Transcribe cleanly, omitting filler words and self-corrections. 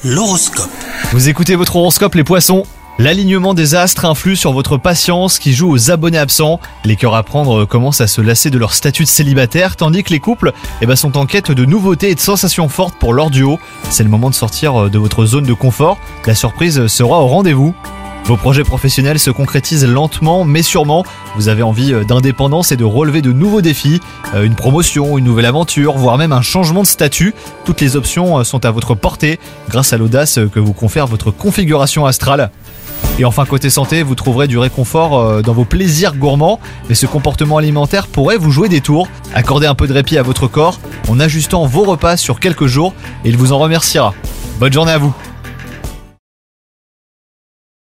L'horoscope. Vous écoutez votre horoscope les poissons. L'alignement des astres influe sur votre patience qui joue aux abonnés absents. Les cœurs à prendre commencent à se lasser de leur statut de célibataire, tandis que les couples sont en quête de nouveautés et de sensations fortes pour leur duo. C'est le moment de sortir de votre zone de confort. La surprise sera au rendez-vous. Vos projets professionnels se concrétisent lentement mais sûrement. Vous avez envie d'indépendance et de relever de nouveaux défis. Une promotion, une nouvelle aventure, voire même un changement de statut. Toutes les options sont à votre portée grâce à l'audace que vous confère votre configuration astrale. Et enfin côté santé, vous trouverez du réconfort dans vos plaisirs gourmands, mais ce comportement alimentaire pourrait vous jouer des tours. Accordez un peu de répit à votre corps en ajustant vos repas sur quelques jours et il vous en remerciera. Bonne journée à vous.